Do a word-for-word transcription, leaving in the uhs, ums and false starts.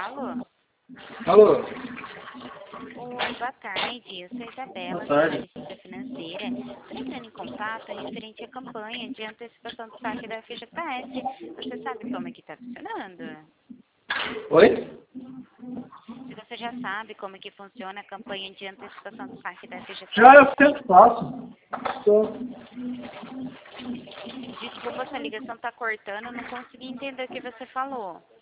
Alô? Alô? Oi, boa tarde. Eu sou a Isabela, Boa tarde. analista financeira. Estou entrando em contato referente à campanha de antecipação do saque da F G T S. Você sabe como é que está funcionando? Oi? Se você já sabe como é que funciona a campanha de antecipação do saque da F G T S. Já eu sempre faço. Tô. Desculpa, sua ligação está cortando, eu não consegui entender o que você falou.